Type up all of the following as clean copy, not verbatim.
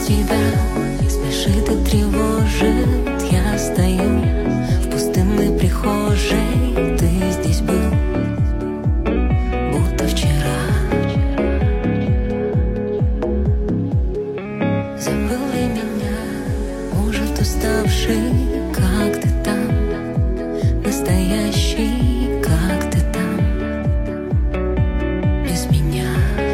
тебя смешит и тревожит. Я стою в пустынной прихожей. Ты здесь был, будто вчера. Забыл ли меня, может, уставший? Как ты там, настоящий? Как ты там, без меня?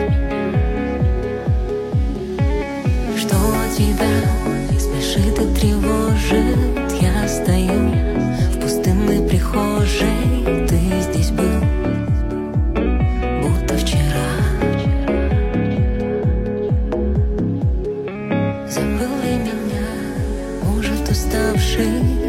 Что тебя смешит и тревожит? Я стою в пустынной прихожей. Ты здесь был, будто вчера. Забыл ли меня, может, уставший?